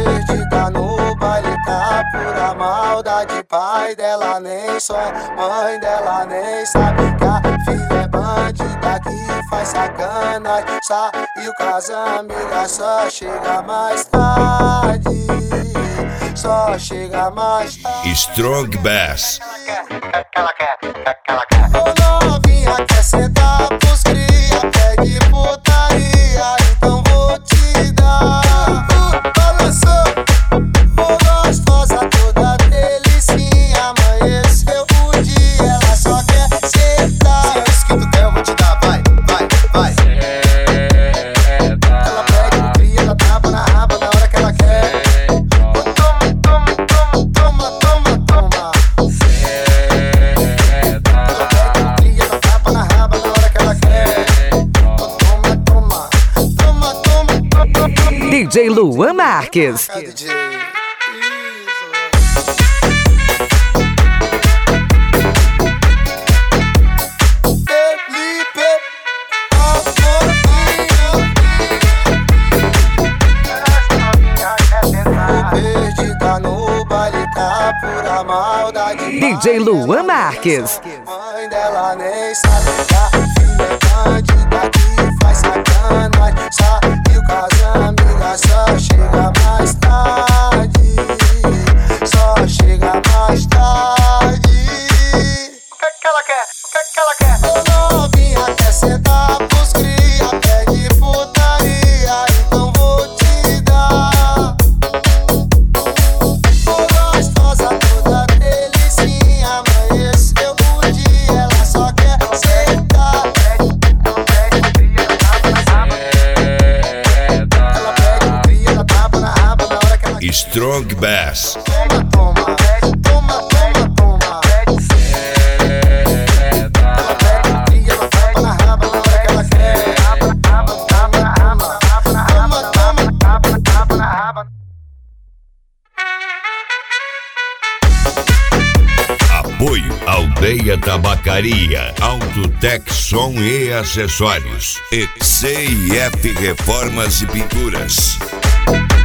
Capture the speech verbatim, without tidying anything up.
Perdida no baile, tá pura maldade. Pai dela nem sonha, mãe dela nem sabe que a filha é bandida que faz sacanagem. Saiu com as amigas, só chega mais tarde. Só chega mais tarde. Strong Bass. Ela quer, ela quer. Ô novinha, quer sentar pros cria, pede putaria, então vou te dar. Balançou, ô gostosa, toda delicinha. Amanheceu o dia, ela só quer sentar. Se é isso que tu quer, eu vou te dar, vai, vai, vai. Ela pede no cria, ela tapa na raba na hora que ela quer. D J Luan Marques. Perdida no baile, tá pura maldade. D J Luan Marques. Mãe dela nem sabe que a filha é bandida que faz sacanagem. Saiu com as amigas, só chega mais tarde. Só chega mais tarde. O que que ela quer? O que que ela quer? Ô novinha, quer sentar pros cria, pede putaria, então vou te dar. Ô gostosa, toda delicinha. Amanheceu o dia, ela só quer sentar. Ela pede no cria, ela tapa na raba na hora que ela quer. Strong Bass. Toma, toma, toma, toma, toma. Ela pede no cria, ela tapa na raba na hora que ela quer. Toma, toma, toma, tapa na raba. Apoio Aldeia Tabacaria, Autotec Som e Acessórios. E C I F Reformas e Pinturas.